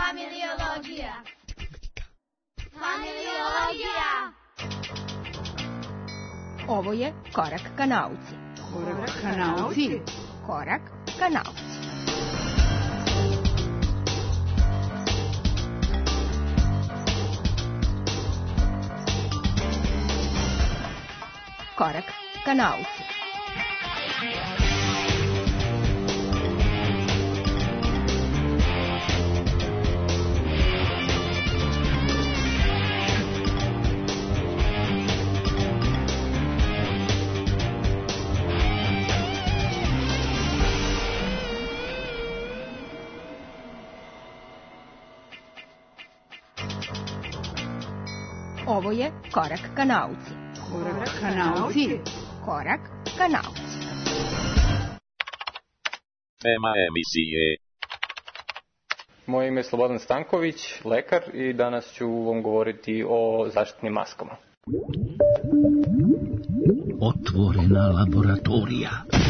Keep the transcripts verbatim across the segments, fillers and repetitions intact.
Familiologija. Familiologija. Ovo je Korak ka nauci. Korak ka nauci. Korak ka nauci. Korak ka nauci. Ovo je Korak ka nauci. Korak ka nauci. Korak ka nauci. Tema emisije. Moje ime je Slobodan Stanković, lekar, i danas ću vam govoriti o zaštitnim maskama. Otvorena laboratorija.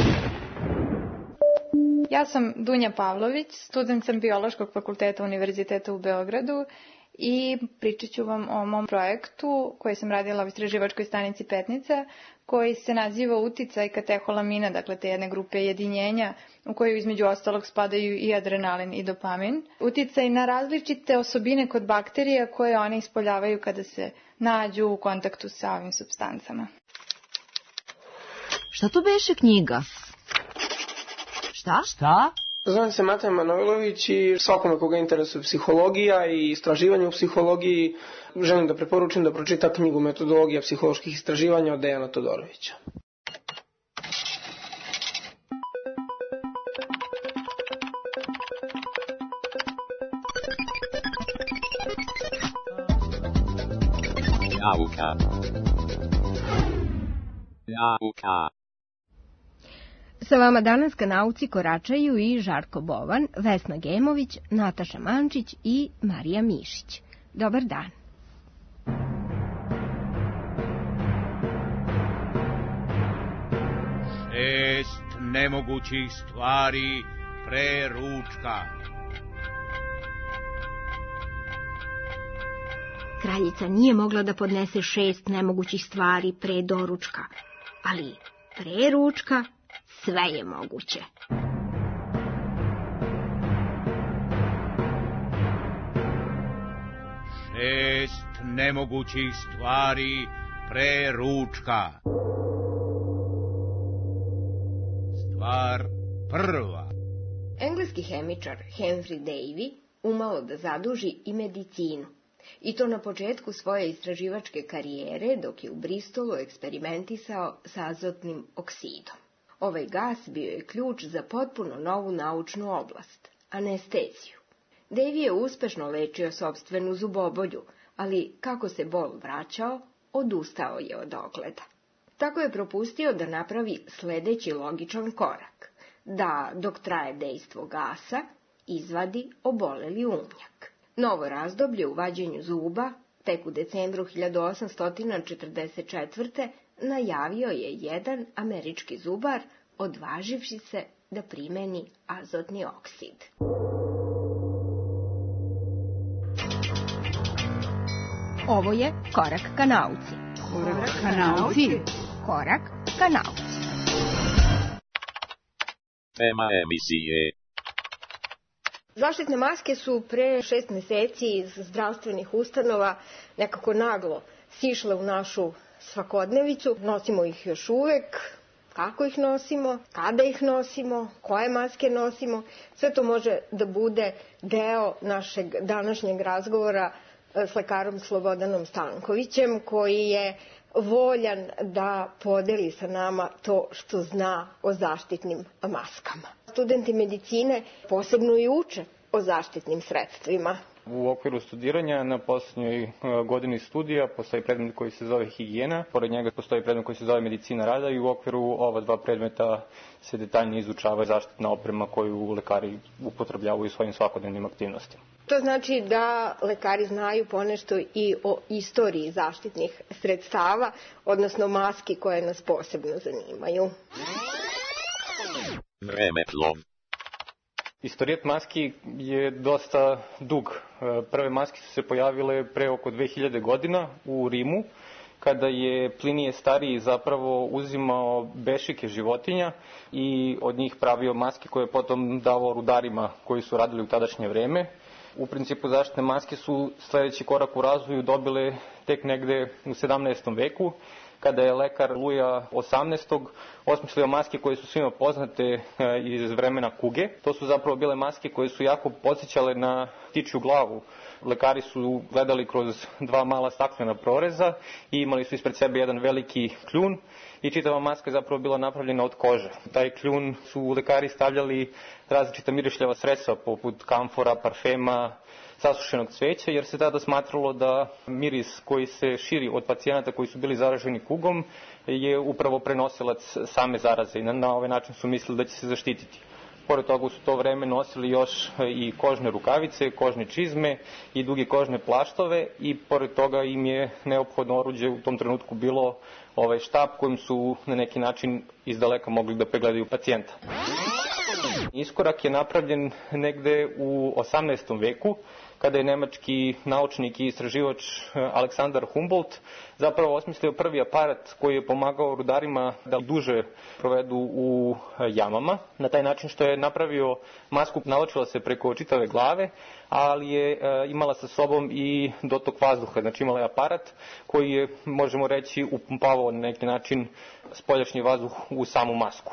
Ja sam Dunja Pavlović, student sam Biološkog fakulteta Univerziteta u Beogradu i pričat ću vam o mom projektu koji sam radila u istraživačkoj stanici Petnica, koji se naziva uticaj kateholamina, dakle te jedne grupe jedinjenja u koju između ostalog spadaju i adrenalin i dopamin. Uticaj na različite osobine kod bakterija koje one ispoljavaju kada se nađu u kontaktu sa ovim supstancama. Šta to beše knjiga? Šta? Šta? Zovem se Matej Manojlović i svakome koga interesuje psihologija i istraživanje u psihologiji želim da preporučim da pročita knjigu Metodologija psiholoških istraživanja od Dejana Todorovića. Nauka. Nauka. Sa vama danas ka nauci koračaju i Žarko Bovan, Vesna Gemović, Nataša Mančić i Marija Mišić. Dobar dan. Šest nemogućih stvari pre ručka. Kraljica nije mogla da podnese šest nemogućih stvari pre doručka, ali pre ručka sve je moguće. Šest nemogućih stvari pre ručka. Stvar prva. Engleski hemičar Henry Davy umalo da zaduži i medicinu. I to na početku svoje istraživačke karijere, dok je u Bristolu eksperimentisao sa azotnim oksidom. Ovaj gas bio je ključ za potpuno novu naučnu oblast – anesteziju. Davy je uspešno lečio sopstvenu zubobolju, ali kako se bol vraćao, odustao je od ogleda. Tako je propustio da napravi sledeći logičan korak – da, dok traje dejstvo gasa, izvadi oboleli umnjak. Novo razdoblje u vađenju zuba, tek u decembru hiljadu osamsto četrdeset četvrte. najavio je jedan američki zubar, odvaživši se da primeni azotni oksid. Ovo je Korak ka nauci. Korak ka nauci. Korak ka nauci. Tema emisije. Zaštitne maske su pre šest meseci iz zdravstvenih ustanova nekako naglo sišle u našu svakodnevicu. Nosimo ih još uvek. Kako ih nosimo, kada ih nosimo, koje maske nosimo. Sve to može da bude deo našeg današnjeg razgovora s lekarom Slobodanom Stankovićem, koji je voljan da podeli sa nama to što zna o zaštitnim maskama. Studenti medicine posebno i uče o zaštitnim sredstvima. U okviru studiranja na poslednjoj godini studija postoji predmet koji se zove higijena, pored njega postoji predmet koji se zove medicina rada i u okviru ova dva predmeta se detaljnije izučava zaštitna oprema koju lekari upotrebljavaju u svojim svakodnevnim aktivnostima. To znači da lekari znaju ponešto i o istoriji zaštitnih sredstava, odnosno maski koje nas posebno zanimaju. Vremeplov. Istorijat maski je dosta dug. Prve maske su se pojavile pre oko dve hiljade godina u Rimu, kada je Plinije Stariji zapravo uzimao bešike životinja i od njih pravio maske koje je potom davao rudarima koji su radili u tadašnje vreme. U principu zaštitne maske su sledeći korak u razvoju dobile tek negde u sedamnaestom veku, kada je lekar Luja osamnaestog osmislio maske koje su svima poznate iz vremena kuge. To su zapravo bile maske koje su jako podsjećale na ptičju glavu. Lekari su gledali kroz dva mala staklena proreza i imali su ispred sebe jedan veliki kljun i čitava maska je zapravo bila napravljena od kože. Taj kljun su lekari stavljali različita mirišljava sredstva poput kamfora, parfema, sasušenog cveća, jer se tada smatralo da miris koji se širi od pacijenata koji su bili zaraženi kugom je upravo prenosilac same zaraze i na, na ovaj način su mislili da će se zaštititi. Pored toga su to vreme nosili još i kožne rukavice, kožne čizme i duge kožne plaštove i pored toga im je neophodno oruđe u tom trenutku bilo ovaj štap kojim su na neki način izdaleka mogli da pregledaju pacijenta. Iskorak je napravljen negde u osamnaestom veku, kada je nemački naučnik i istraživač Aleksandar Humboldt zapravo osmislio prvi aparat koji je pomagao rudarima da duže provedu u jamama. Na taj način što je napravio masku, navlačila se preko čitave glave, ali je imala sa sobom i dotok vazduha. Znači imala je aparat koji je, možemo reći, upumpavao na neki način spoljašnji vazduh u samu masku.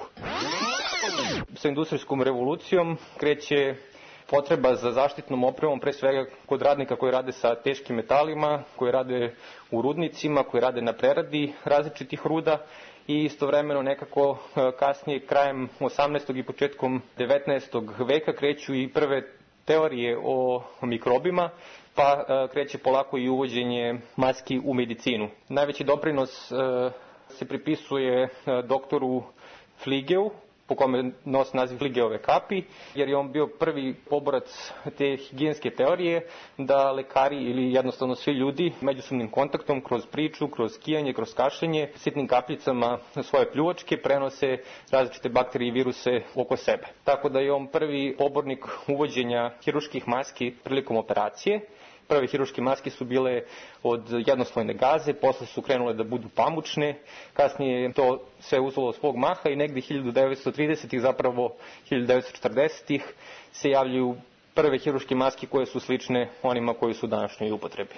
Sa industrijskom revolucijom kreće potreba za zaštitnom opremom, pre svega kod radnika koji rade sa teškim metalima, koji rade u rudnicima, koji rade na preradi različitih ruda i istovremeno nekako kasnije, krajem osamnaestog i početkom devetnaestog veka, kreću i prve teorije o mikrobima, pa kreće polako i uvođenje maski u medicinu. Najveći doprinos se pripisuje doktoru Fligeu, po kome nosi naziv Fligeove kapi, jer je on bio prvi poborac te higijenske teorije da lekari ili jednostavno svi ljudi međusobnim kontaktom, kroz priču, kroz skijanje, kroz kašljenje, sitnim kapljicama svoje pljuvačke prenose različite bakterije i viruse oko sebe. Tako da je on prvi pobornik uvođenja hiruških maski prilikom operacije. Prve hiruške maske su bile od jednoslojne gaze, posle su krenule da budu pamučne, kasnije je to sve uzelo svog maha i negdje hiljadu devetsto tridesetih, zapravo hiljadu devetsto četrdesetih se javljaju prve hiruške maske koje su slične onima koji su u današnjoj upotrebi.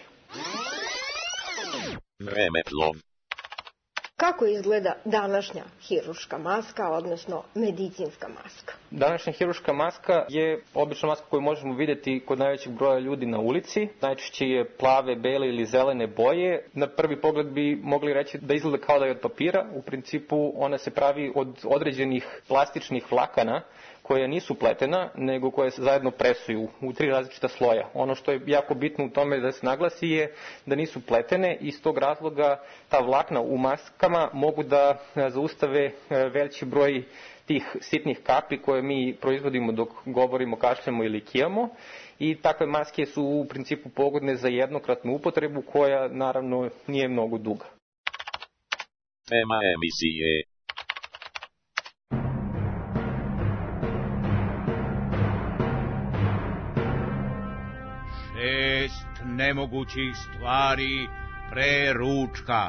Vremeplov. Kako izgleda današnja hiruška maska, odnosno medicinska maska? Današnja hiruška maska je obična maska koju možemo vidjeti kod najvećeg broja ljudi na ulici. Najčešće je plave, bele ili zelene boje. Na prvi pogled bi mogli reći da izgleda kao da je od papira. U principu ona se pravi od određenih plastičnih vlakana koje nisu pletena, nego koje se zajedno presuju u tri različita sloja. Ono što je jako bitno u tome da se naglasi je da nisu pletene i iz tog razloga ta vlakna u maskama mogu da zaustave veći broj tih sitnih kapi koje mi proizvodimo dok govorimo, kašljamo ili kijamo. I takve maske su u principu pogodne za jednokratnu upotrebu koja naravno nije mnogo duga. Tema emisije. Šest nemogućih stvari pre ručka.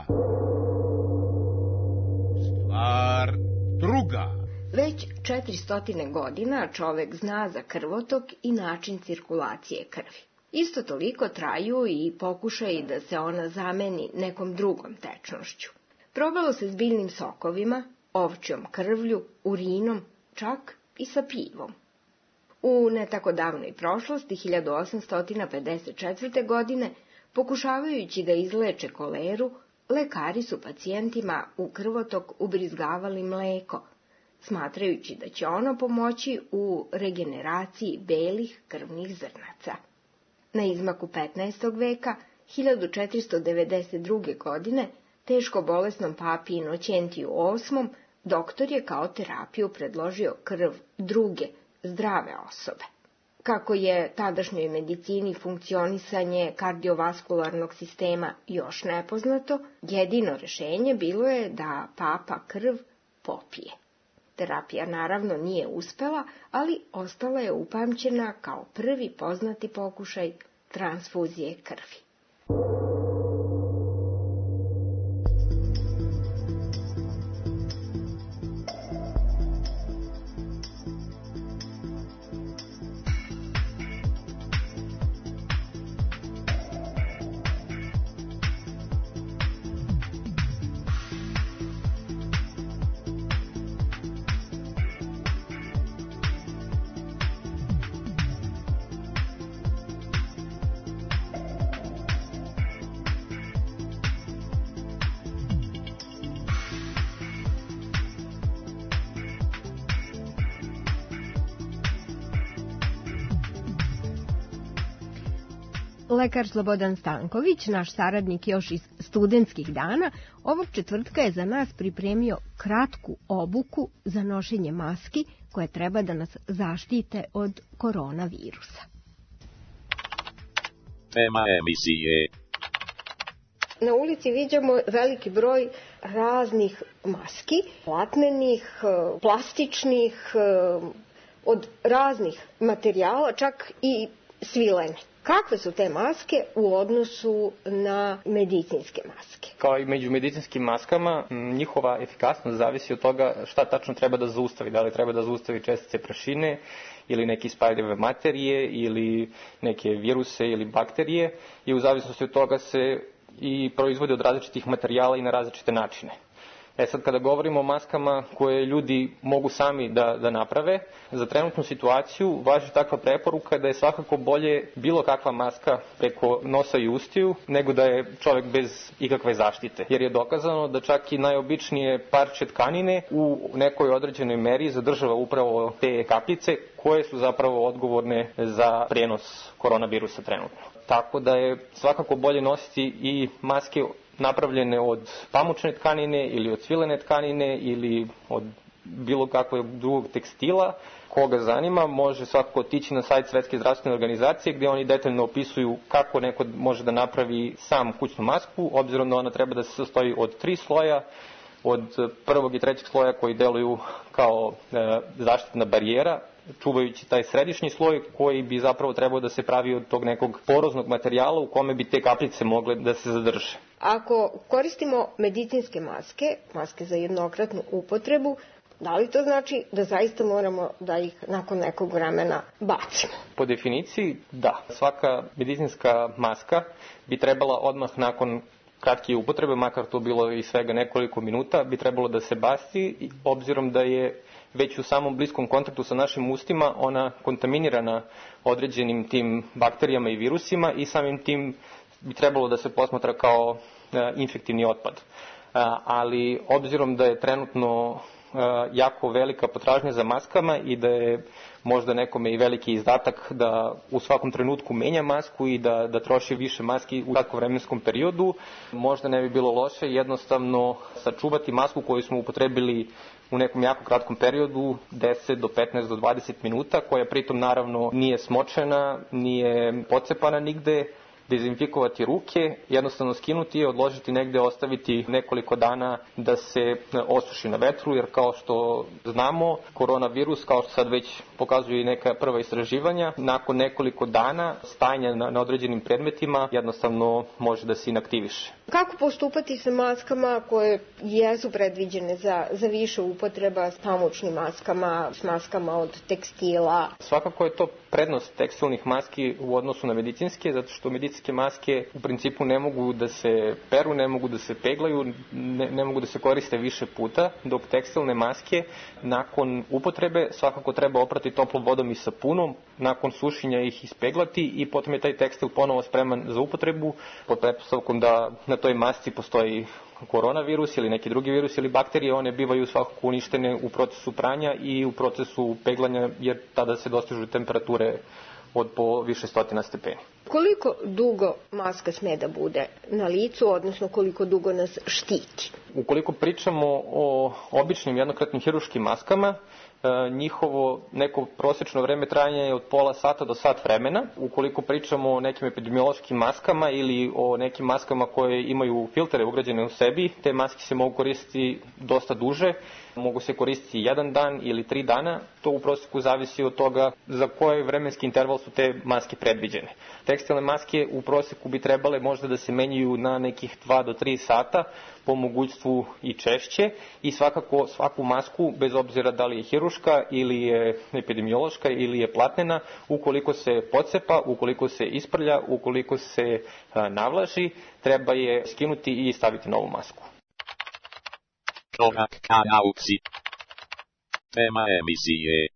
Stvar druga. Već četiristotine godina čovek zna za krvotok i način cirkulacije krvi. Isto toliko traju i pokušaji da se ona zameni nekom drugom tečnošću. Probalo se s biljnim sokovima, ovčjom krvlju, urinom, čak i sa pivom. U ne tako davnoj prošlosti, hiljadu osamsto pedeset četvrte. godine, pokušavajući da izleče koleru, lekari su pacijentima u krvotok ubrizgavali mleko, smatrajući da će ono pomoći u regeneraciji belih krvnih zrnaca. Na izmaku petnaestog veka, hiljadu četiristo devedeset druge. godine, teško bolesnom papi Inoćentiju osmom. doktor je kao terapiju predložio krv druge, zdrave osobe. Kako je tadašnjoj medicini funkcionisanje kardiovaskularnog sistema još nepoznato, jedino rešenje bilo je da papa krv popije. Terapija naravno nije uspela, ali ostala je upamćena kao prvi poznati pokušaj transfuzije krvi. Lekar Slobodan Stanković, naš saradnik još iz studentskih dana, ovog četvrtka je za nas pripremio kratku obuku za nošenje maski koje treba da nas zaštite od koronavirusa. Tema emisije. Na ulici viđamo veliki broj raznih maski, platnenih, plastičnih, od raznih materijala, čak i svilene. Kakve su te maske u odnosu na medicinske maske? Kao i među medicinskim maskama, njihova efikasnost zavisi od toga šta tačno treba da zaustavi. Da li treba da zaustavi čestice prašine ili neke ispaljive materije ili neke viruse ili bakterije, i u zavisnosti od toga se i proizvode od različitih materijala i na različite načine. E sad, kada govorimo o maskama koje ljudi mogu sami da, da naprave, za trenutnu situaciju važi takva preporuka da je svakako bolje bilo kakva maska preko nosa i ustiju nego da je čovjek bez ikakve zaštite. Jer je dokazano da čak i najobičnije parče tkanine u nekoj određenoj meri zadržava upravo te kapljice koje su zapravo odgovorne za prenos koronavirusa trenutno. Tako da je svakako bolje nositi i maske napravljene od pamučne tkanine ili od svilene tkanine ili od bilo kakvog drugog tekstila. Koga zanima, može svakako otići na sajt Svetske zdravstvene organizacije gdje oni detaljno opisuju kako neko može da napravi sam kućnu masku, obzirom da ona treba da se sastoji od tri sloja, od prvog i trećeg sloja koji deluju kao e, zaštitna barijera, čuvajući taj središnji sloj koji bi zapravo trebao da se pravi od tog nekog poroznog materijala u kome bi te kapljice mogle da se zadrže. Ako koristimo medicinske maske, maske za jednokratnu upotrebu, da li to znači da zaista moramo da ih nakon nekog vremena bacimo? Po definiciji, da. Svaka medicinska maska bi trebala odmah nakon kratke upotrebe, makar to bilo i svega nekoliko minuta, bi trebalo da se baci, obzirom da je već u samom bliskom kontaktu sa našim ustima ona kontaminirana određenim tim bakterijama i virusima i samim tim bi trebalo da se posmatra kao e, infektivni otpad. E, ali obzirom da je trenutno e, jako velika potražnja za maskama i da je možda nekome i veliki izdatak da u svakom trenutku menja masku i da, da troši više maski u kratkom vremenskom periodu, možda ne bi bilo loše jednostavno sačuvati masku koju smo upotrebili u nekom jako kratkom periodu, deset do petnaest do dvadeset minuta, koja pritom naravno nije smočena, nije pocepana nigde, dezinfikovati ruke, jednostavno skinuti je, odložiti negde, ostaviti nekoliko dana da se osuši na vetru, jer kao što znamo, koronavirus, kao što sad već pokazuju i neka prva istraživanja, nakon nekoliko dana stajanja na, na određenim predmetima jednostavno može da se inaktiviše. Kako postupati sa maskama koje jesu predviđene za, za više upotreba, s pamučnim maskama, s maskama od tekstila? Svakako je to prednost tekstilnih maski u odnosu na medicinske, zato što medicinske maske u principu ne mogu da se peru, ne mogu da se peglaju, ne, ne mogu da se koriste više puta, dok tekstilne maske nakon upotrebe svakako treba oprati toplom vodom i sapunom, nakon sušenja ih ispeglati i potom je taj tekstil ponovo spreman za upotrebu, pod pretpostavkom da na toj masci postoji koronavirus ili neki drugi virus ili bakterije, one bivaju svakako uništene u procesu pranja i u procesu peglanja, jer tada se dostižu temperature od po više stotina stepeni. Koliko dugo maska sme da bude na licu, odnosno koliko dugo nas štiti? Ukoliko pričamo o običnim jednokratnim hirurškim maskama, njihovo neko prosečno vreme trajanja je od pola sata do sat vremena. Ukoliko pričamo o nekim epidemiološkim maskama ili o nekim maskama koje imaju filtere ugrađene u sebi, te maske se mogu koristiti dosta duže, mogu se koristiti jedan dan ili tri dana, to u proseku zavisi od toga za koji vremenski interval su te maske predviđene. Tekstilne maske u proseku bi trebale možda da se menjaju na nekih dva do tri sata, po mogućstvu i češće, i svakako svaku masku, bez obzira da li je hiruška ili je epidemiološka ili je platnena, ukoliko se pocepa, ukoliko se isprlja, ukoliko se navlaži, treba je skinuti i staviti novu masku. Korak ka nauci. Tema emisije.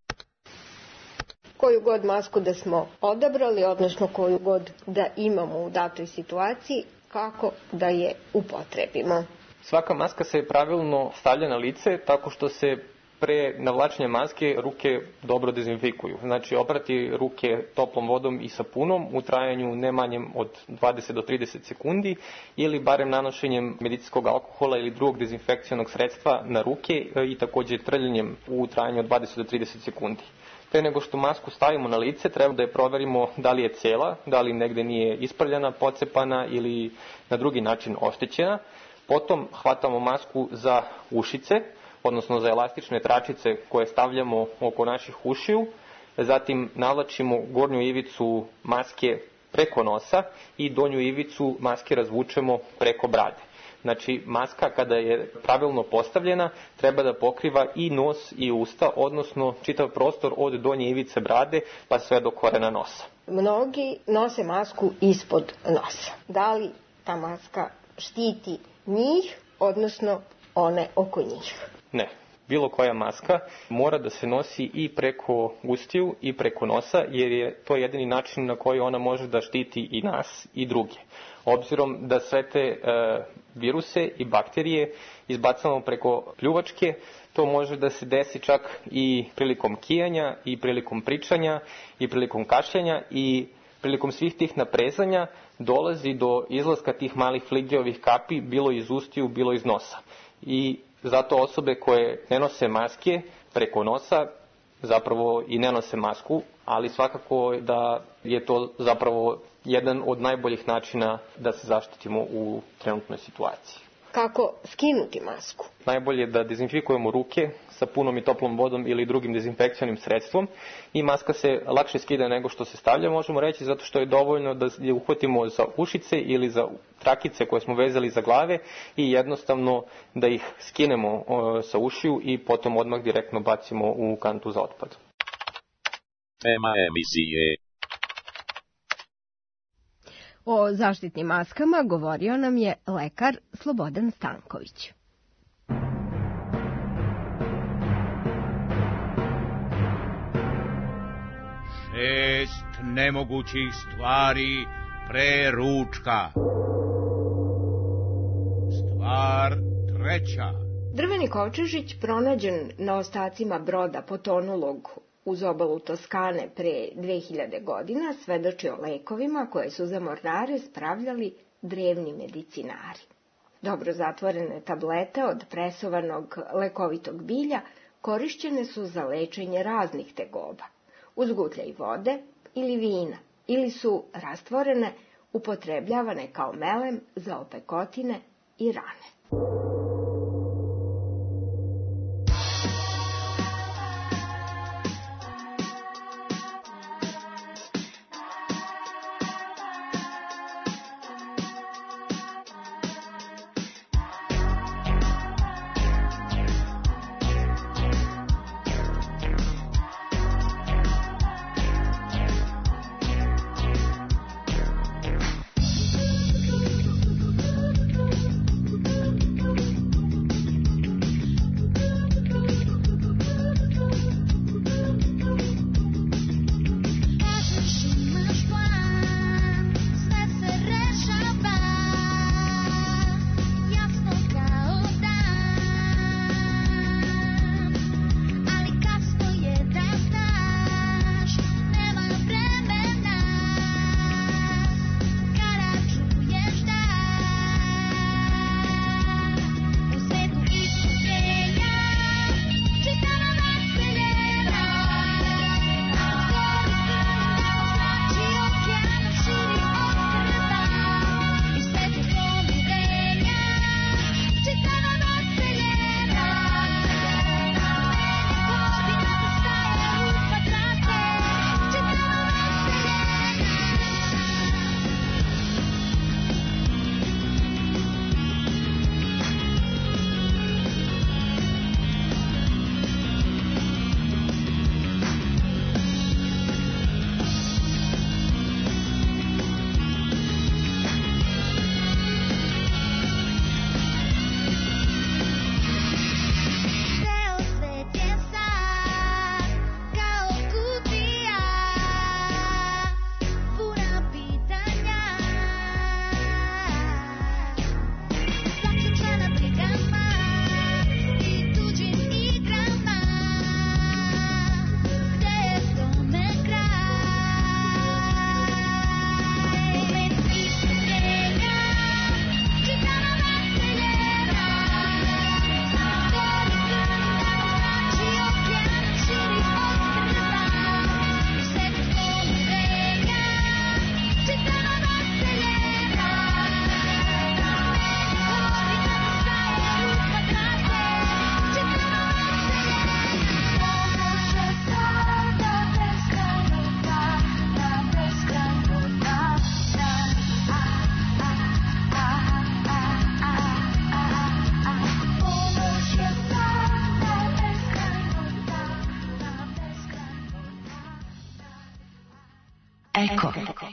Koju god masku da smo odabrali, odnosno koju god da imamo u datoj situaciji, kako da je upotrebimo. Svaka maska se pravilno stavlja na lice tako što se pre navlačenja maske ruke dobro dezinfikuju. Znači oprati ruke toplom vodom i sapunom u trajanju ne manjem od dvadeset do trideset sekundi ili barem nanošenjem medicinskog alkohola ili drugog dezinfekcionog sredstva na ruke i također trljenjem u trajanju od dvadeset do trideset sekundi. Pre nego što masku stavimo na lice, treba da je proverimo da li je cela, da li negde nije isprljana, pocepana ili na drugi način oštećena. Potom hvatamo masku za ušice, odnosno za elastične tračice koje stavljamo oko naših ušiju. Zatim navlačimo gornju ivicu maske preko nosa i donju ivicu maske razvučemo preko brade. Znači, maska kada je pravilno postavljena treba da pokriva i nos i usta, odnosno čitav prostor od donje ivice brade pa sve do korena nosa. Mnogi nose masku ispod nosa. Da li ta maska štiti njih, odnosno one oko njih? Ne. Bilo koja maska mora da se nosi i preko ustiju i preko nosa, jer je to jedini način na koji ona može da štiti i nas i druge. Obzirom da sve te e, viruse i bakterije izbacamo preko pljuvačke, to može da se desi čak i prilikom kijanja, i prilikom pričanja, i prilikom kašljanja, i prilikom svih tih naprezanja dolazi do izlaska tih malih fligljovih kapi, bilo iz ustiju, bilo iz nosa. I zato osobe koje ne nose maske preko nosa zapravo i ne nose masku, ali svakako da je to zapravo jedan od najboljih načina da se zaštitimo u trenutnoj situaciji. Kako skinuti masku? Najbolje je da dezinfikujemo ruke sapunom i toplom vodom ili drugim dezinfekcionim sredstvom i maska se lakše skida nego što se stavlja, možemo reći, zato što je dovoljno da je uhvatimo za ušice ili za trakice koje smo vezali za glave i jednostavno da ih skinemo sa ušiju i potom odmah direktno bacimo u kantu za otpad. Tema emisije. O zaštitnim maskama govorio nam je lekar Slobodan Stanković. Šest nemogućih stvari pre ručka. Stvar treća. Drveni kovčežić pronađen na ostacima broda potonulog uz obalu Toskane pre dve hiljade godina svedoči o lekovima koje su za mornare spravljali drevni medicinari. Dobro zatvorene tablete od presovanog lekovitog bilja korišćene su za lečenje raznih tegoba, uz gutljaj vode ili vina, ili su rastvorene, upotrebljavane kao melem za opekotine i rane. Eko.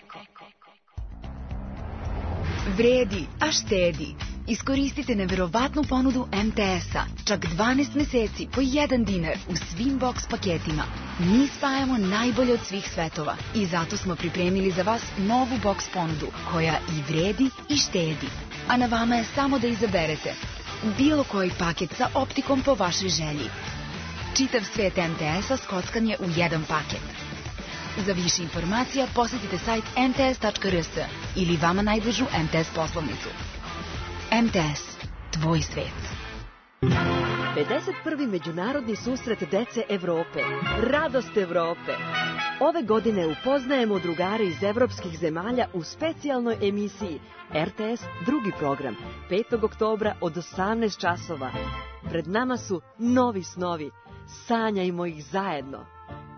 Vredi, a štedi. Iskoristite neverovatnu ponudu em te es-a. Čak dvanaest meseci po jedan dinar u svim boks paketima. Mi spajamo najbolje od svih svetova i zato smo pripremili za vas novu boks ponudu koja i vredi i štedi. A na vama je samo da izaberete bilo koji paket sa optikom po vašoj želji. Čitav svet em te es-a skockan je u jedan paket. Za više informacija posetite sajt em te es tačka er es ili vama najbližu em te es poslovnicu. em te es, tvoj svet. pedeset prvi Međunarodni susret dece Evrope. Radost Evrope. Ove godine upoznajemo drugare iz evropskih zemalja u specijalnoj emisiji er te es drugi program, petog oktobra od osamnaest časova. Pred nama su novi snovi. Sanjajmo ih zajedno.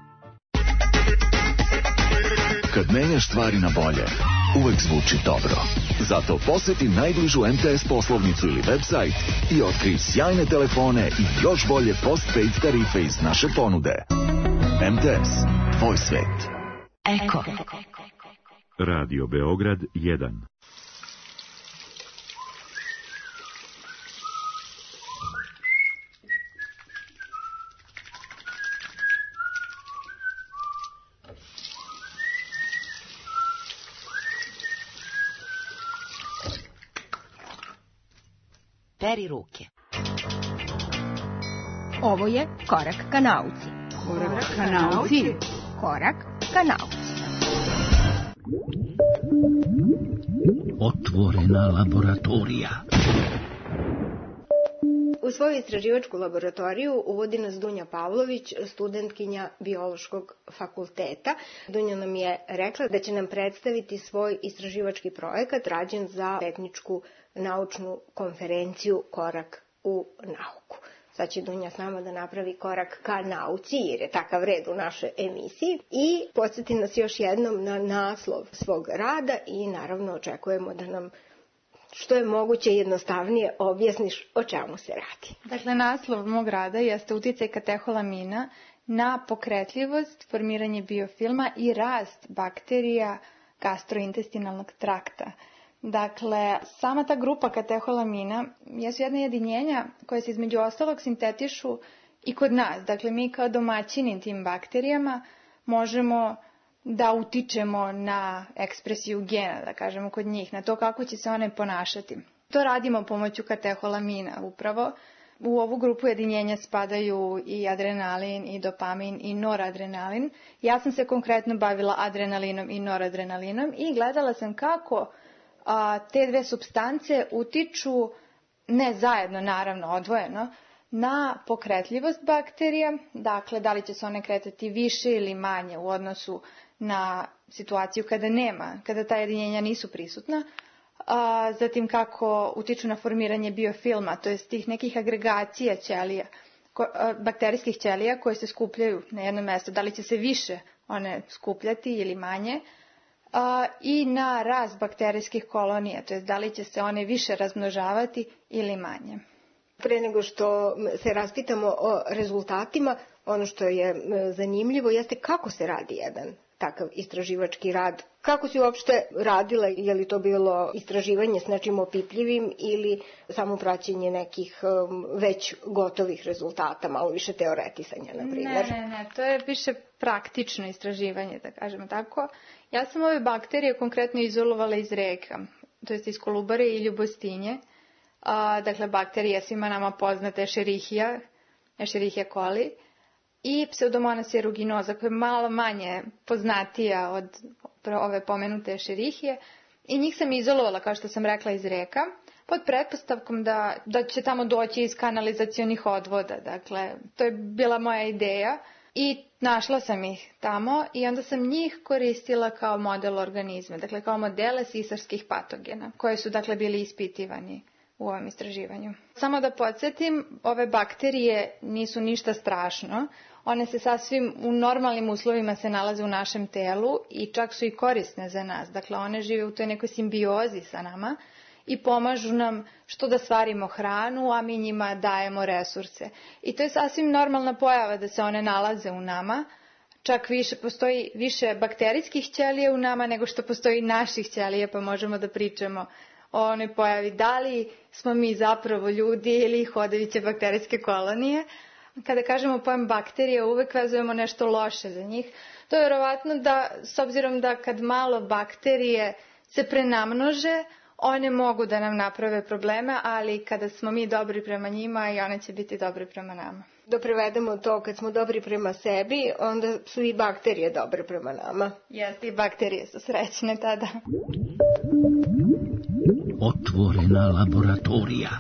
Kad menjaš stvari na bolje, uvek zvuči dobro. Zato poseti najbližu em te es poslovnicu ili website i otkrij sjajne telefone i još bolje postpaid tarife iz naše ponude. em te es, tvoj svet. Eko. Radio Beograd jedan. Peri ruke. Ovo je Korak ka nauci. Korak ka nauci. Korak ka nauci. Otvorena laboratorija. U svoju istraživačku laboratoriju uvodi nas Dunja Pavlović, studentkinja Biološkog fakulteta. Dunja nam je rekla da će nam predstaviti svoj istraživački projekat rađen za etničku naučnu konferenciju Korak u nauku. Sad će Dunja s nama da napravi korak ka nauci, jer je takav red u našoj emisiji. I podsjeti nas još jednom na naslov svog rada i naravno očekujemo da nam što je moguće jednostavnije objasniš o čemu se radi. Dakle, naslov mog rada jeste uticaj kateholamina na pokretljivost, formiranje biofilma i rast bakterija gastrointestinalnog trakta. Dakle, sama ta grupa kateholamina jesu jedna jedinjenja koje se između ostalog sintetišu i kod nas. Dakle, mi kao domaćini tim bakterijama možemo da utičemo na ekspresiju gena, da kažemo kod njih, na to kako će se one ponašati. To radimo pomoću kateholamina upravo. U ovu grupu jedinjenja spadaju i adrenalin, i dopamin, i noradrenalin. Ja sam se konkretno bavila adrenalinom i noradrenalinom i gledala sam kako a, te dve supstance utiču, ne zajedno, naravno, odvojeno, na pokretljivost bakterija. Dakle, da li će se one kretati više ili manje u odnosu na situaciju kada nema, kada ta jedinjenja nisu prisutna. A, zatim kako utiču na formiranje biofilma, to jest tih nekih agregacija ćelija, ko, a, bakterijskih ćelija koje se skupljaju na jedno mesto. Da li će se više one skupljati ili manje. A, I na rast bakterijskih kolonija, to jest da li će se one više razmnožavati ili manje. Pre nego što se raspitamo o rezultatima, ono što je zanimljivo jeste kako se radi jedan takav istraživački rad. Kako si uopšte radila, je li to bilo istraživanje s nečim opipljivim ili samo praćenje nekih um, već gotovih rezultata, malo više teoretisanja, na primjer? Ne, ne, ne, to je više praktično istraživanje, da kažemo tako. Ja sam ove bakterije konkretno izolovala iz reka, to jest iz Kolubare i Ljubostinje. A, dakle, bakterija svima nama poznata Escherichia, Escherichia coli, i Pseudomonas aeruginosa, koja je malo manje poznatija od ove pomenute Escherichije. I njih sam izolovala, kao što sam rekla, iz reka, pod pretpostavkom da, da će tamo doći iz kanalizacionih odvoda. Dakle, to je bila moja ideja i našla sam ih tamo i onda sam njih koristila kao model organizma, dakle kao modele sisarskih patogena, koje su dakle bili ispitivani u ovom istraživanju. Samo da podsjetim, ove bakterije nisu ništa strašno. One se sasvim u normalnim uslovima se nalaze u našem telu i čak su i korisne za nas. Dakle, one žive u toj nekoj simbiozi sa nama i pomažu nam što da stvarimo hranu, a mi njima dajemo resurse. I to je sasvim normalna pojava da se one nalaze u nama. čak više, postoji više bakterijskih ćelija u nama nego što postoji naših ćelija, pa možemo da pričamo o onoj pojavi da li smo mi zapravo ljudi ili hodajuće bakterijske kolonije. Kada kažemo pojam bakterija, uvek vezujemo nešto loše za njih. To je verovatno da, s obzirom da kad malo bakterije se prenamnože, one mogu da nam naprave probleme, ali kada smo mi dobri prema njima, i one će biti dobri prema nama. Da prevedemo to, kad smo dobri prema sebi, onda su i bakterije dobre prema nama. Jeste, i bakterije su srećne tada. Otvorena laboratorija.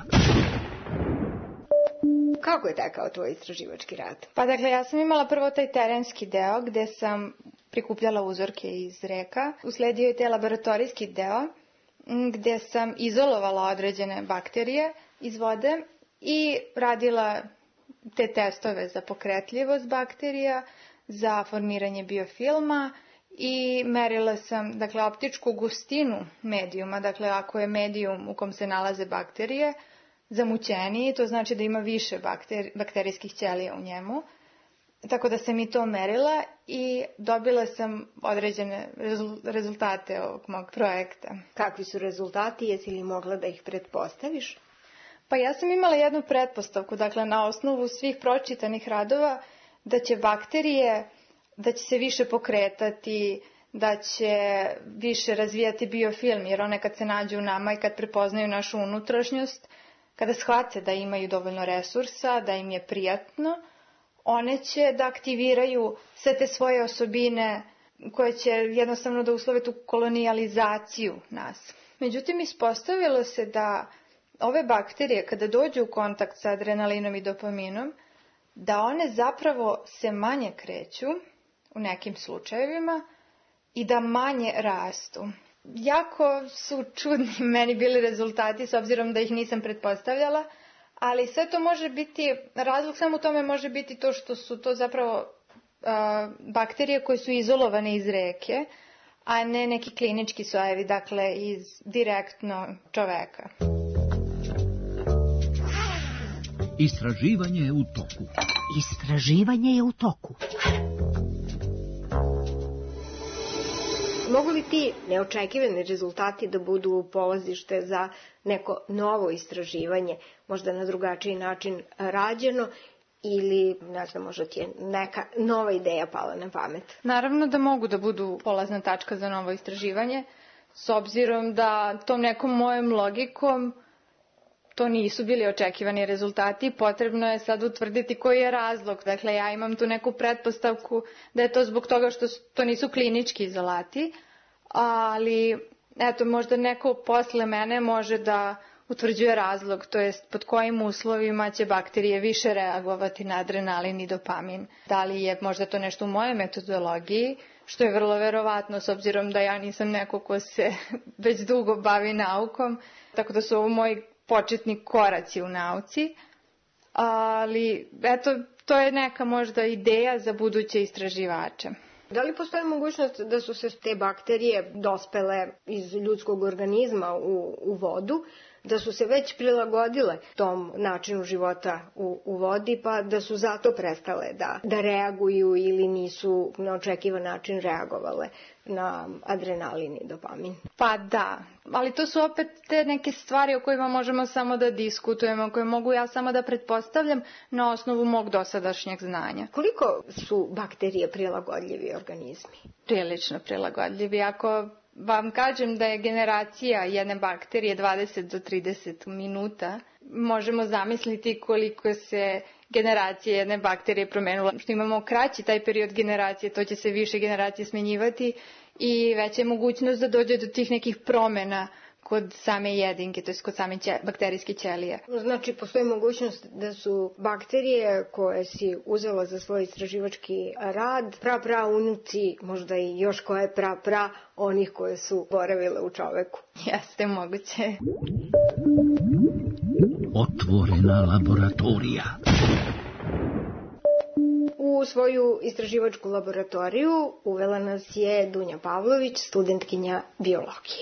Kako je tekao tvoj istraživački rad? Pa dakle, ja sam imala prvo taj terenski deo gde sam prikupljala uzorke iz reka. Usledio je taj laboratorijski deo gde sam izolovala određene bakterije iz vode i radila te testove za pokretljivost bakterija, za formiranje biofilma i merila sam, dakle, optičku gustinu medijuma. Dakle, ako je medijum u kom se nalaze bakterije zamućeniji, to znači da ima više bakteri, bakterijskih ćelija u njemu. Tako da sam i to merila i dobila sam određene rezultate ovog mog projekta. Kakvi su rezultati? Jesi li mogla da ih pretpostaviš? Pa ja sam imala jednu pretpostavku, dakle na osnovu svih pročitanih radova, da će bakterije, da će se više pokretati, da će više razvijati biofilm, jer one kad se nađu u nama i kad prepoznaju našu unutrašnjost, kada shvate da imaju dovoljno resursa, da im je prijatno, one će da aktiviraju sve te svoje osobine koje će jednostavno da uslove tu kolonijalizaciju nas. Međutim, ispostavilo se da ove bakterije kada dođu u kontakt sa adrenalinom i dopaminom, da one zapravo se manje kreću u nekim slučajevima i da manje rastu. Jako su čudni meni bili rezultati s obzirom da ih nisam pretpostavljala, ali sve to može biti, razlog samo u tome može biti to što su to zapravo a, bakterije koje su izolovane iz reke, a ne neki klinički sojevi, dakle iz direktno čoveka. Istraživanje je u toku. Istraživanje je u toku. Mogu li ti neočekivani rezultati da budu polazište za neko novo istraživanje, možda na drugačiji način rađeno, ili, ne znam, možda ti je neka nova ideja pala na pamet? Naravno da mogu da budu polazna tačka za novo istraživanje, s obzirom da tom nekom mojom logikom to nisu bili očekivani rezultati, potrebno je sad utvrditi koji je razlog. Dakle, ja imam tu neku pretpostavku da je to zbog toga što to nisu klinički izolati, ali eto, možda neko posle mene može da utvrđuje razlog, to jest pod kojim uslovima će bakterije više reagovati na adrenalin i dopamin. Da li je možda to nešto u mojoj metodologiji, što je vrlo verovatno s obzirom da ja nisam neko ko se već dugo bavi naukom, tako da su ovo moji početni koraci u nauci, ali eto, to je neka možda ideja za buduće istraživače. Da li postoji mogućnost da su se te bakterije dospele iz ljudskog organizma u, u vodu, da su se već prilagodile tom načinu života u, u vodi, pa da su zato prestale da, da reaguju ili nisu na očekivan način reagovale na adrenalin i dopamin? Pa da, ali to su opet te neke stvari o kojima možemo samo da diskutujemo, koje mogu ja samo da pretpostavljam na osnovu mog dosadašnjeg znanja. Koliko su bakterije prilagodljivi organizmi? Prilično prilagodljivi. Ako vam kažem da je generacija jedne bakterije dvadeset do trideset minuta, možemo zamisliti koliko se generacija jedne bakterije promenula. Što imamo kraći taj period generacije, to će se više generacije smenjivati i veća je mogućnost da dođe do tih nekih promena kod same jedinke, to je kod same će, bakterijske ćelije. Znači, postoji mogućnost da su bakterije koje si uzela za svoj istraživački rad pra pra unuci, možda i još koje pra pra onih koje su boravile u čoveku. Jeste moguće. Otvorena laboratorija. U svoju istraživačku laboratoriju uvela nas je Dunja Pavlović, studentkinja biologije.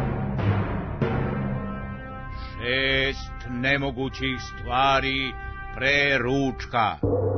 Šest nemogućih stvari pre ručka.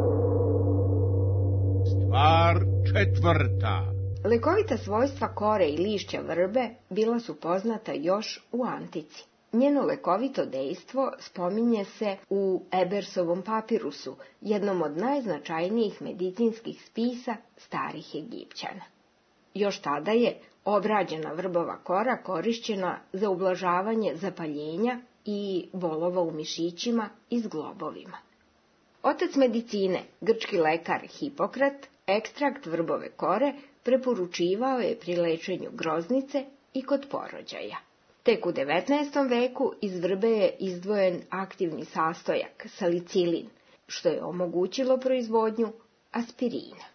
Stvar četvrta. Lekovita svojstva kore i lišća vrbe bila su poznata još u antici. Njeno lekovito dejstvo spominje se u Ebersovom papirusu, jednom od najznačajnijih medicinskih spisa starih Egipćana. Još tada je obrađena vrbova kora korišćena za ublažavanje zapaljenja i bolova u mišićima i zglobovima. Otac medicine, grčki lekar Hipokrat, ekstrakt vrbove kore preporučivao je pri lečenju groznice i kod porođaja. Tek u devetnaestom veku iz vrbe je izdvojen aktivni sastojak, salicilin, što je omogućilo proizvodnju aspirina.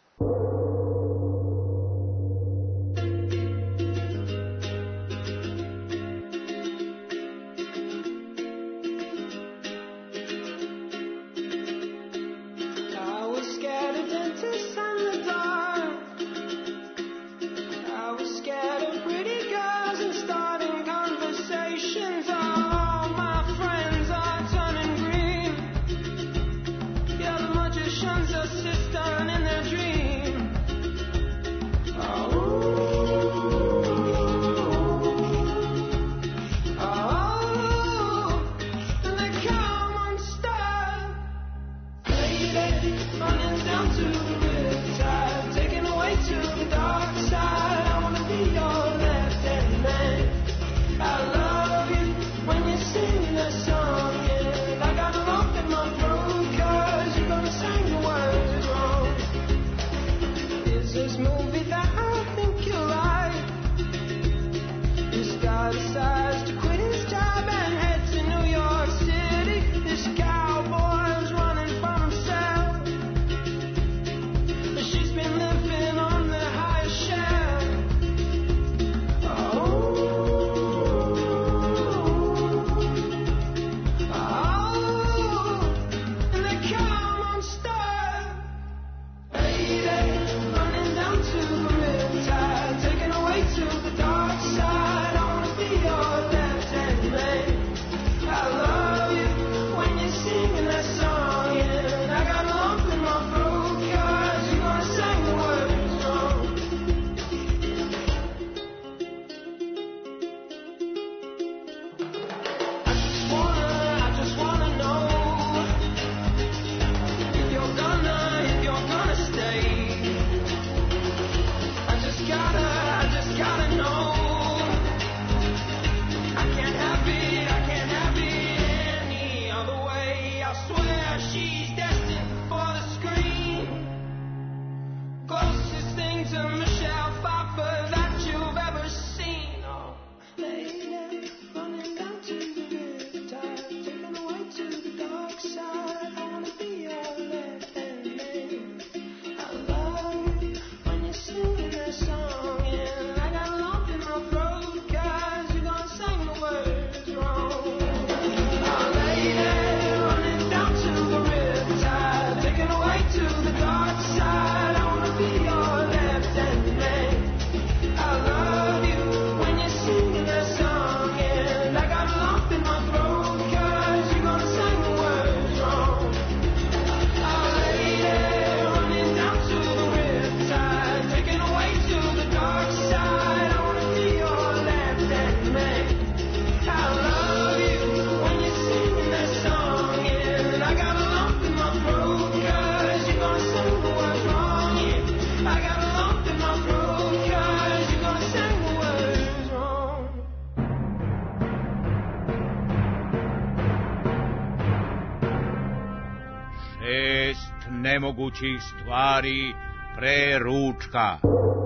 Nemogućih stvari pre ručka.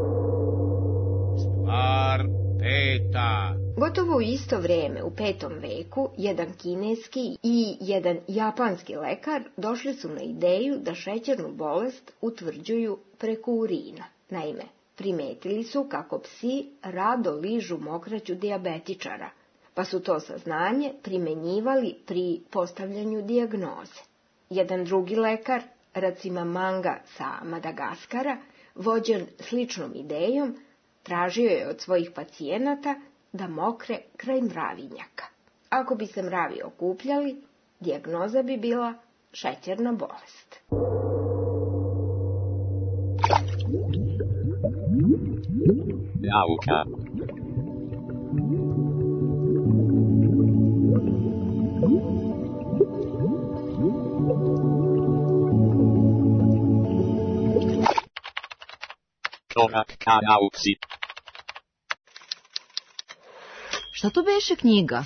Stvar peta. Gotovo u isto vreme, u petom veku, jedan kineski i jedan japanski lekar došli su na ideju da šećernu bolest utvrđuju preko urina. Naime, primetili su kako psi rado ližu mokraću dijabetičara, pa su to saznanje primenjivali pri postavljanju dijagnoze. Jedan drugi lekar, Racimamanga sa Madagaskara, vođen sličnom idejom, tražio je od svojih pacijenata da mokre kraj mravinjaka. Ako bi se mravi okupljali, dijagnoza bi bila šećerna bolest. Nauka. Korak ka nauci. Šta to beše knjiga?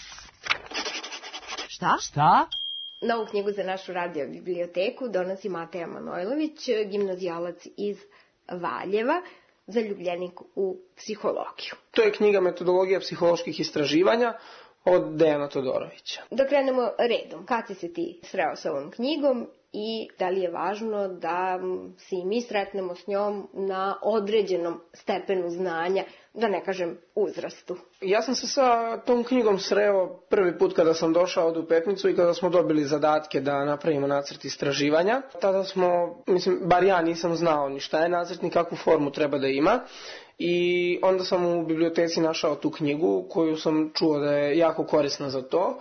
Šta? Šta? Novu knjigu za našu radio biblioteku donosi Mateja Manojlović, gimnazijalac iz Valjeva, zaljubljenik u psihologiju. To je knjiga Metodologija psiholoških istraživanja od Dejana Todorovića. Da krenemo redom. Kad si se ti sreo sa ovom knjigom i da li je važno da se i mi sretnemo s njom na određenom stepenu znanja, da ne kažem uzrastu? Ja sam se sa tom knjigom sreo prvi put kada sam došao od u Petnicu i kada smo dobili zadatke da napravimo nacrt istraživanja. Tada smo, mislim, bar ja nisam znao ni šta je nacrt, ni kakvu formu treba da ima. I onda sam u biblioteci našao tu knjigu koju sam čuo da je jako korisna za to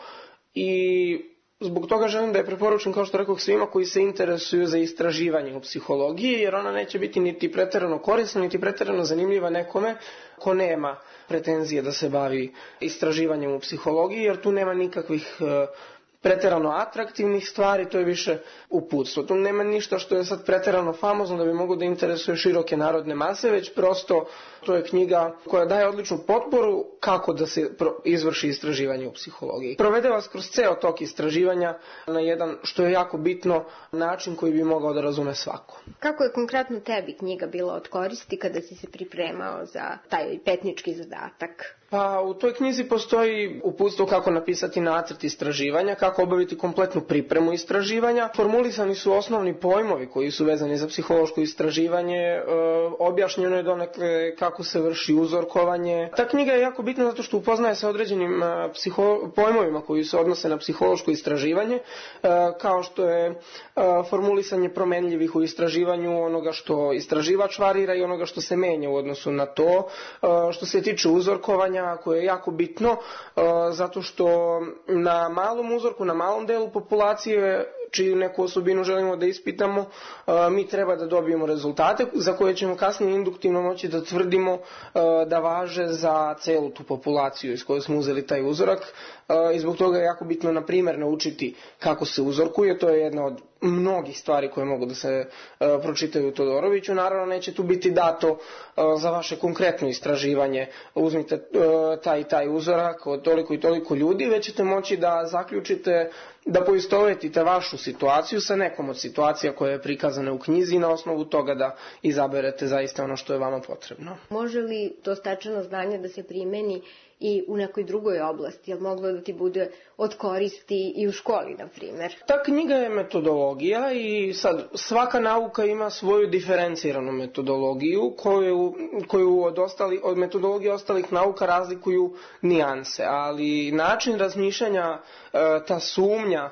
i zbog toga želim da je preporučim, kao što rekao, svima koji se interesuju za istraživanje u psihologiji, jer ona neće biti niti preterano korisna, niti preterano zanimljiva nekome ko nema pretenzije da se bavi istraživanjem u psihologiji, jer tu nema nikakvih preterano atraktivnih stvari, to je više uputstvo. Tu nema ništa što je sad preterano famozno da bi moglo da interesuje široke narodne mase, već prosto to je knjiga koja daje odličnu potporu kako da se izvrši istraživanje u psihologiji. Provede vas kroz ceo tok istraživanja na jedan, što je jako bitno, način koji bi mogao da razume svako. Kako je konkretno tebi knjiga bila od koristi kada si se pripremao za taj petnički zadatak? Pa u toj knjizi postoji uputstvo kako napisati nacrt istraživanja, kako obaviti kompletnu pripremu istraživanja. Formulisani su osnovni pojmovi koji su vezani za psihološko istraživanje, e, objašnjeno je donekle kako se vrši uzorkovanje. Ta knjiga je jako bitna zato što upoznaje sa određenim psiho, pojmovima koji se odnose na psihološko istraživanje, e, kao što je e, formulisanje promenljivih u istraživanju, onoga što istraživač varira i onoga što se menja u odnosu na to, e, što se tiče uzorkovanja, koje je jako bitno uh, zato što na malom uzorku, na malom delu populacije čiju neku osobinu želimo da ispitamo, uh, mi treba da dobijemo rezultate za koje ćemo kasnije induktivno moći da tvrdimo uh, da važe za celu tu populaciju iz koje smo uzeli taj uzorak. Uh, I zbog toga je jako bitno, na primjer, naučiti kako se uzorkuje. To je jedna od mnogih stvari koje mogu da se uh, pročitaju u Todoroviću. Naravno, neće tu biti dato uh, za vaše konkretno istraživanje. Uzmite uh, taj i taj uzorak od toliko i toliko ljudi, već ćete moći da zaključite, da poistovetite vašu situaciju sa nekom od situacija koja je prikazana u knjizi i na osnovu toga da izaberete zaista ono što je vama potrebno. Može li to stečeno znanje da se primeni i u nekoj drugoj oblasti? Je li moglo da ti bude od koristi i u školi, na primjer? Ta knjiga je metodologija i sad svaka nauka ima svoju diferenciranu metodologiju koju, koju od, ostali, od metodologije ostalih nauka razlikuju nijanse, ali način razmišljanja, ta sumnja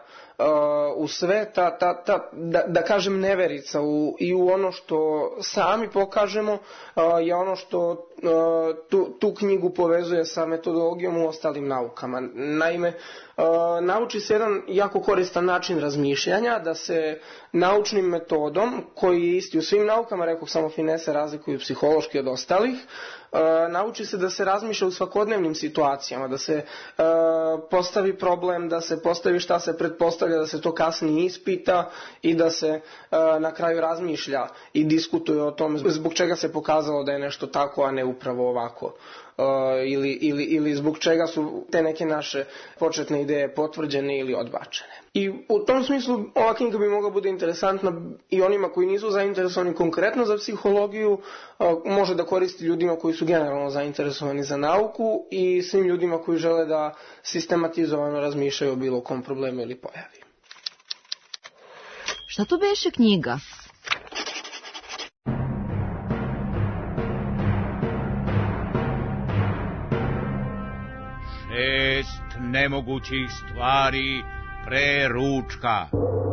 u sve, ta, ta, ta, da, da kažem neverica u, i u ono što sami pokažemo je ono što tu, tu knjigu povezuje sa metodologijom u ostalim naukama. Naime, nauči se jedan jako koristan način razmišljanja, da se naučnim metodom, koji je isti u svim naukama, rekao samo finese razlikuju psihološki od ostalih, nauči se da se razmišlja u svakodnevnim situacijama, da se uh, postavi problem, da se postavi šta se pretpostavlja, da se to kasnije ispita i da se uh, na kraju razmišlja i diskutuje o tome zbog čega se pokazalo da je nešto tako, a ne upravo ovako. Uh, ili, ili, ili zbog čega su te neke naše početne ideje potvrđene ili odbačene. I u tom smislu ova knjiga bi mogla bude interesantna i onima koji nisu zainteresovani konkretno za psihologiju, uh, može da koristi ljudima koji su generalno zainteresovani za nauku i svim ljudima koji žele da sistematizovano razmišljaju o bilo kom problemu ili pojavi. Šta to beše knjiga? Šest nemogućih stvari pre ručka.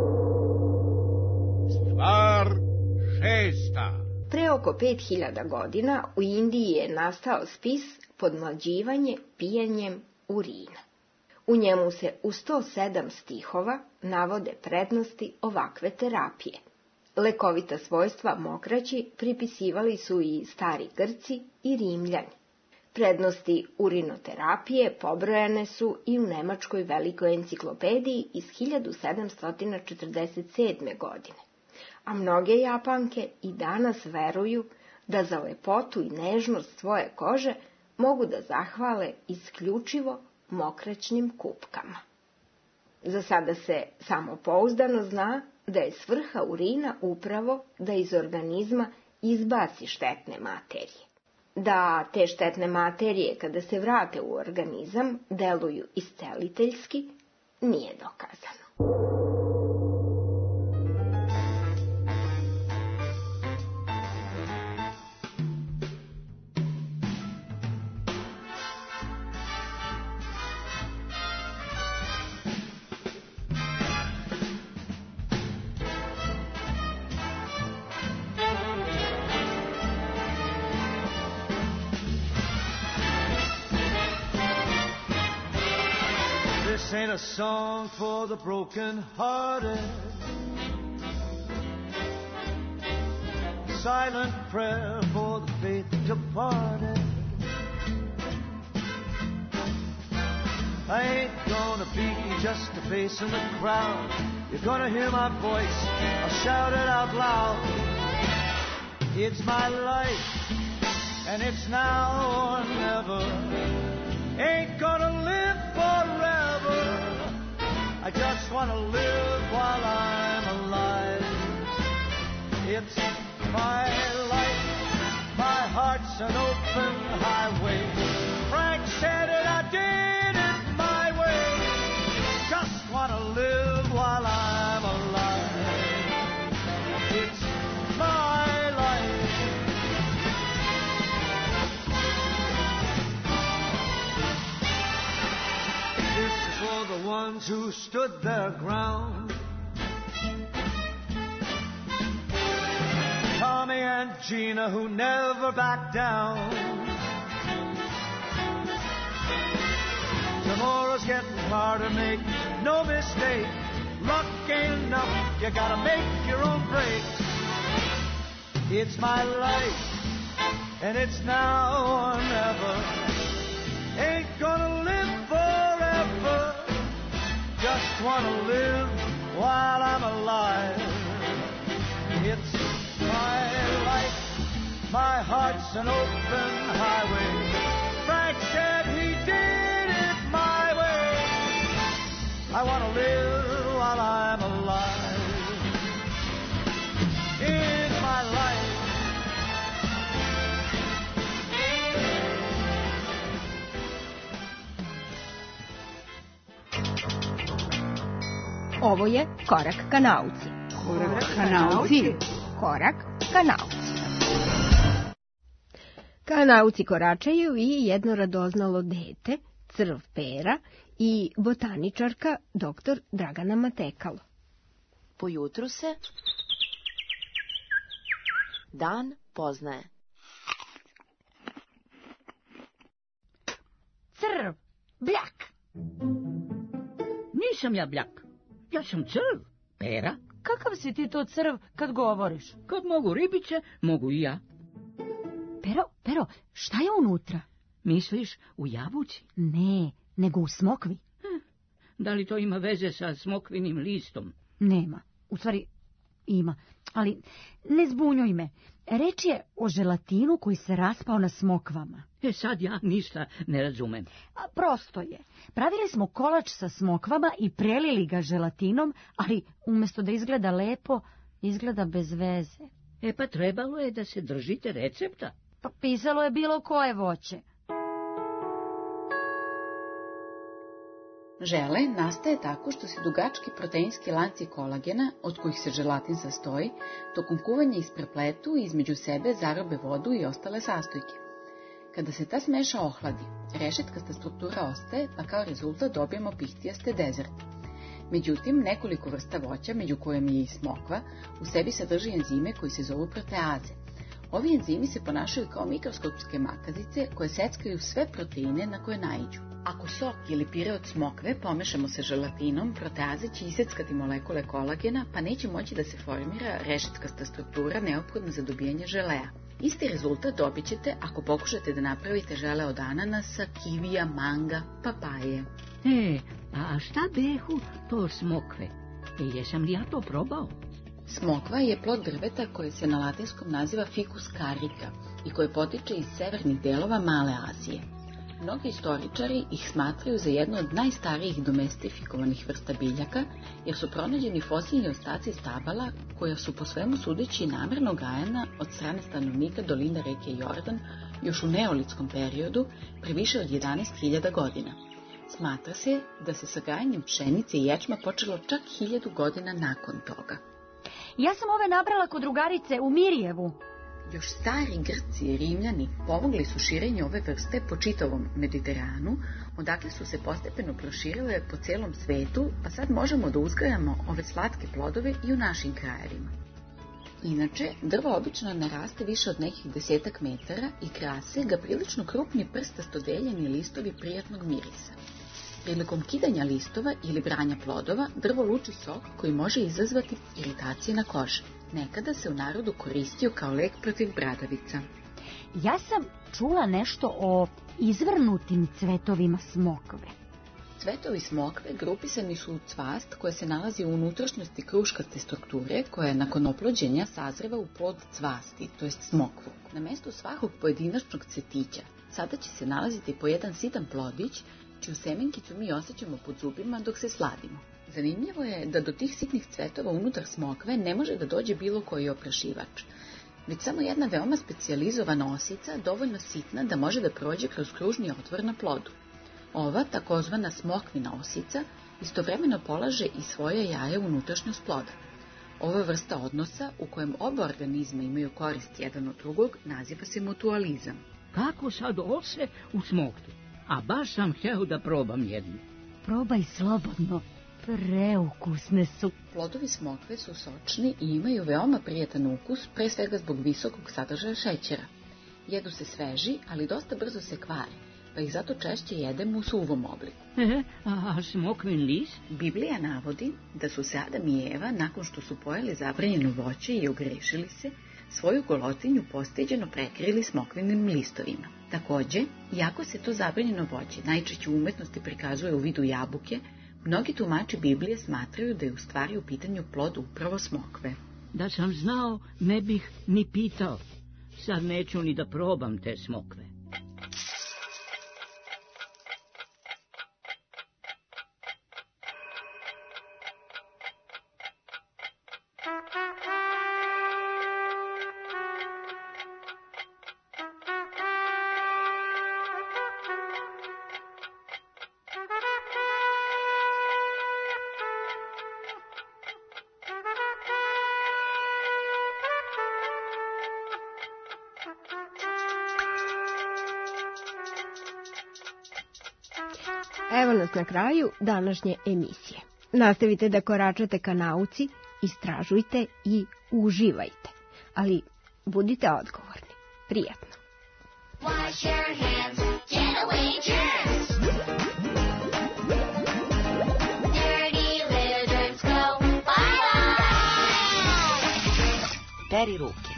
Stvar šesta. Pre oko pet hiljada godina u Indiji je nastao spis podmlađivanje pijenjem urina. U njemu se u sto sedam stihova navode prednosti ovakve terapije. Lekovita svojstva mokraći pripisivali su i stari Grci i Rimljani. Prednosti urinoterapije pobrojane su i u nemačkoj velikoj enciklopediji iz hiljadu sedamsto četrdeset sedme. godine, a mnoge Japanke i danas veruju da za lepotu i nežnost svoje kože mogu da zahvale isključivo mokraćnim kupkama. Za sada se samopouzdano zna da je svrha urina upravo da iz organizma izbaci štetne materije. Da te štetne materije kada se vrate u organizam deluju isceliteljski nije dokazano. This ain't a song for the broken-hearted. Silent prayer for the faith departed. I ain't gonna be just a face in the crowd. You're gonna hear my voice, I'll shout it out loud. It's my life, and it's now or never. Ain't gonna live forever. I just want to live while I'm alive. It's my life, my heart's an open highway. Frank said it, I did it my way. Just want to live while I'm alive. It's my life. This is for the ones who stood their ground. Tommy and Gina who never backed down. Tomorrow's getting harder, make no mistake. Luck ain't enough, you gotta make your own breaks. It's my life, and it's now or never. Ain't gonna live forever. Just wanna live while I'm alive. It's my life, my heart's an open highway. Frank said he did it my way. I want to live while I'm alive. It's my life. Ovo je Korak ka nauci. Korak ka nauci. Korak ka nauci. Ka nauci koračaju i jedno radoznalo dete, crv Pera, i botaničarka doktor Dragana Matekalo. Po jutru se dan poznaje. Crv, bljak. Nisam ja bljak, ja sam crv, Pera. Kakav si ti to crv kad govoriš? Kad mogu ribice, mogu i ja. Pero, Pero, šta je unutra? Misliš u jabuci? Ne, nego u smokvi. Hm, da li to ima veze sa smokvinim listom? Nema, u stvari ima, ali ne zbunjuj me. Reč je o želatinu koji se raspao na smokvama. E sad ja ništa ne razumem. A prosto je. Pravili smo kolač sa smokvama i prelili ga želatinom, ali umjesto da izgleda lepo, izgleda bez veze. E pa trebalo je da se držite recepta. Pa pisalo je bilo koje voće. Žele nastaje tako što se dugački proteinski lanci kolagena, od kojih se želatin sastoji, tokom kuvanja isprepletu i između sebe zarobe vodu i ostale sastojke. Kada se ta smeša ohladi, rešetkasta struktura ostaje, pa kao rezultat dobijemo pihtijaste dezerte. Međutim, nekoliko vrsta voća, među kojim je i smokva, u sebi sadrži enzime koji se zovu proteaze. Ovi enzimi se ponašaju kao mikroskopske makazice koje seckaju sve proteine na koje naiđu. Ako sok ili pire od smokve pomešamo sa želatinom, proteaze će iseckati molekule kolagena, pa neće moći da se formira rešetkasta struktura neophodna za dobijanje želea. Isti rezultat dobit ćete ako pokušate da napravite žele od ananasa, kivija, manga, papaje. E, a šta behu to smokve? E, jesam li ja to probao? Smokva je plod drveta koje se na latinskom naziva Ficus carica i koje potiče iz severnih delova Male Azije. Mnogi istoričari ih smatraju za jednu od najstarijih domestifikovanih vrsta biljaka, jer su pronađeni fosilni ostaci stabala koja su po svemu sudeći namerno gajana od strane stanovnika doline reke Jordan još u neolitskom periodu pre više od jedanaest hiljada godina. Smatra se da se sa gajanjem pšenice i ječma počelo čak hiljadu godina nakon toga. Ja sam ove nabrala kod drugarice u Mirjevu. Još stari Grci i Rimljani pomogli su širenje ove vrste po čitavom Mediteranu, odakle su se postepeno proširile po celom svetu, pa sad možemo da uzgajamo ove slatke plodove i u našim krajevima. Inače, drvo obično naraste više od nekih desetak metara i krase ga prilično krupni prstasto deljeni listovi prijatnog mirisa. Prilikom kidanja listova ili branja plodova, drvo luči sok koji može izazvati iritacije na koži. Nekada se u narodu koristio kao lek protiv bradavica. Ja sam čula nešto o izvrnutim cvetovima smokve. Cvetovi smokve grupisani su u cvast koja se nalazi u unutrašnjosti kruškaste strukture koja nakon oplođenja sazreva u plod cvasti, to jest smokvu. Na mestu svakog pojedinačnog cvetića sada će se nalaziti po jedan sitan plodić, čiju semenkicu mi osjećamo pod zubima dok se sladimo. Zanimljivo je da do tih sitnih cvetova unutar smokve ne može da dođe bilo koji oprašivač, već samo jedna veoma specijalizovana osica, dovoljno sitna da može da prođe kroz kružni otvor na plodu. Ova, takozvana smokvina osica, istovremeno polaže i svoje jaje u unutrašnjost ploda. Ova vrsta odnosa, u kojem oba organizma imaju korist jedan od drugog, naziva se mutualizam. Kako sad ose u smokvi? A baš sam hteo da probam jednu. Probaj slobodno. Preukusne su. Plodovi smokve su sočni i imaju veoma prijatan ukus, pre svega zbog visokog sadržaja šećera. Jedu se sveži, ali dosta brzo se kvare, pa ih zato češće jedemo u suvom obliku. E, a smokvin list? Biblija navodi da su se Adam i Eva, nakon što su pojeli zabranjeno voće i ogrešili se, svoju golotinju postiđeno prekrili smokvinim listovima. Takođe, iako se to zabranjeno voće najčešće u umetnosti prikazuje u vidu jabuke, mnogi tumači Biblije smatraju da je u stvari u pitanju plod upravo smokve. Da sam znao, ne bih ni pitao. Sad neću ni da probam te smokve. Evo nas na kraju današnje emisije. Nastavite da koračate ka nauci, istražujte i uživajte. Ali budite odgovorni. Prijatno. Wash your hands, get away germs. Dirty little germs go bye-bye. Peri ruke.